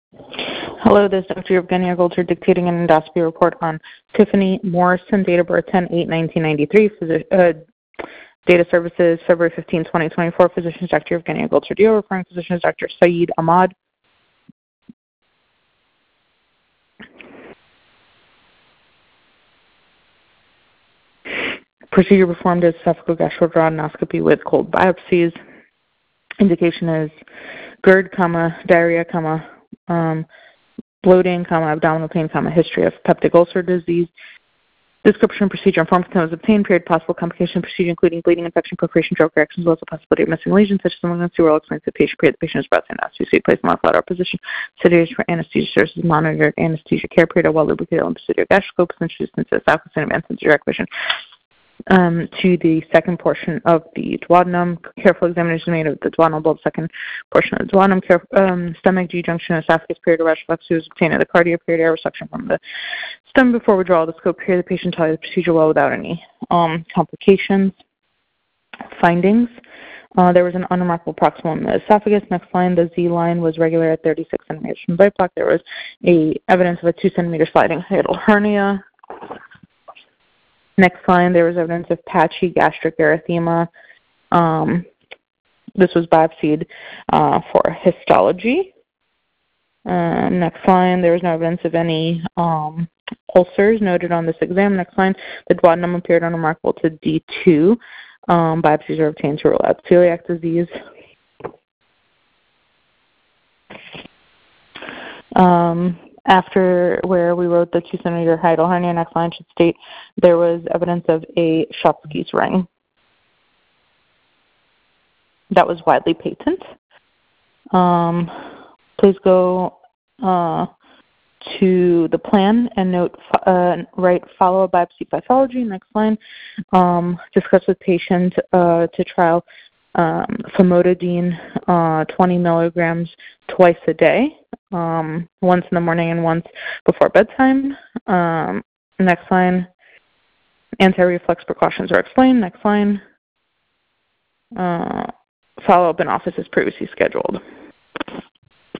Hello, this is Dr. Evgenia Golter dictating an endoscopy report on Tiffany Morrison, date of birth 10/8/1993, data services February 15, 2024, physicians Dr. Evgenia Golter-Dio, referring physicians Dr. Saeed Ahmad. Procedure performed as esophageal gastroduodenoscopy with cold biopsies. Indication is GERD, diarrhea, bloating, abdominal pain, history of peptic ulcer disease. Description, procedure, and form was obtained. Period, possible complication, procedure, including bleeding, infection, perforation, stroke reactions, as well as the possibility of missing lesions, such as malignancy. We'll explain to the patient. Period, the patient is breath and anesthesia, placed in a flat position. Sedation for anesthesia services, monitored anesthesia care. Period, a well-lubricated and posterior gastroscope is introduced into the esophagus and advanced into direct vision. To the second portion of the duodenum. Careful examination made of the duodenal bulb, second portion of the duodenum. Stomach, G-junction, esophagus, period, reflux was obtained at the cardia, period, air resection from the stomach before withdrawal of the scope, period. The patient tolerated the procedure well without any complications. Findings. There was an unremarkable proximal in the esophagus. Next line, the Z line was regular at 36 centimeters from bite block. There was evidence of a 2 centimeter sliding hiatal hernia. Next line, there was evidence of patchy gastric erythema. This was biopsied for histology. Next line, there was no evidence of any ulcers noted on this exam. Next line, the duodenum appeared unremarkable to D2. Biopsies are obtained to rule out celiac disease. After where we wrote the 2 centimeter hiatal hernia, next line should state there was evidence of a Schottky's ring. That was widely patent. Please go to the plan and note, write follow-up biopsy pathology. Next line, discuss with patient to trial famotidine 20 milligrams twice a day. Once in the morning and once before bedtime. Next line, anti-reflux precautions are explained. Next line, follow-up in office as previously scheduled.